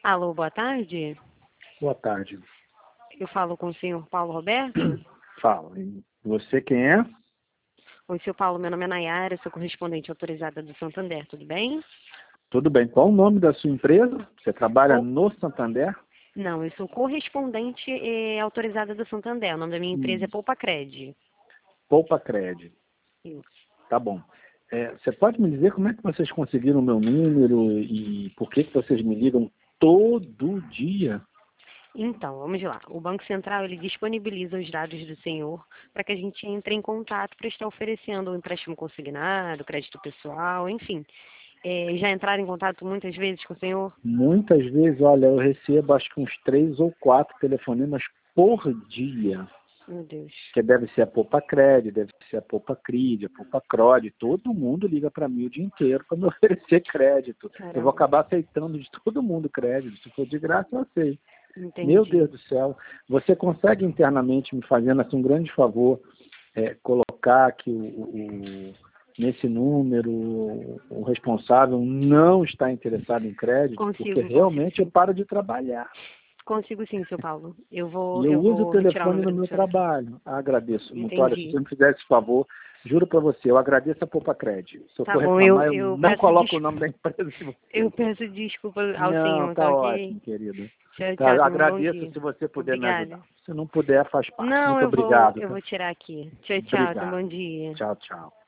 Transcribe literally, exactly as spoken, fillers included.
Alô, boa tarde. Boa tarde. Eu falo com o senhor Paulo Roberto? Fala. E você quem é? Oi, senhor Paulo, meu nome é Nayara, sou correspondente autorizada do Santander, tudo bem? Tudo bem. Qual o nome da sua empresa? Você trabalha Oh, no Santander? não, eu sou correspondente eh, autorizada do Santander. O nome da minha empresa é Hum, Poupa Cred. Poupa Cred. Isso. Tá bom. É, você pode me dizer como é que vocês conseguiram o meu número e por que, que vocês me ligam todo dia? Então, vamos lá. O Banco Central, ele disponibiliza os dados do senhor para que a gente entre em contato para estar oferecendo um empréstimo consignado, crédito pessoal, enfim. Eh, já entraram em contato muitas vezes com o senhor? Muitas vezes, olha, eu recebo acho que uns três ou quatro telefonemas por dia. Meu Deus. Que deve ser a Poupa Cred, deve ser a Poupa Crid, a Poupa Crod, todo mundo liga para mim o dia inteiro para me oferecer crédito. Eu vou Caramba, acabar aceitando de todo mundo crédito, se for de graça eu aceito. Meu entendi. Deus do céu, você consegue internamente me fazendo assim um grande favor, é, colocar aqui o, o, nesse número, o responsável não está interessado em crédito, porque Consigo, consigo realmente eu sim. paro de trabalhar. Consigo sim, seu Paulo. Eu E vou, eu eu uso o vou retirar o telefone número no do meu senhor aqui. trabalho. Ah, agradeço muito. Olha, se Entendi. você me fizesse esse favor, juro para você, eu agradeço a Poupa Cred. Se eu Tá for bom, eu, reclamar, eu eu não peço coloco o des... nome da empresa de eu vocês. peço desculpa ao Não, senhor, tá tá ok? ótimo, querido. Tchau, Tá, tchau, eu tenha um bom agradeço dia. se você puder me Obrigada. ajudar. Se não puder, faz parte. Não, Muito eu vou, obrigado, eu tá? vou tirar aqui. Tchau, tchau, tenha um Obrigado. bom dia. Tchau, tchau.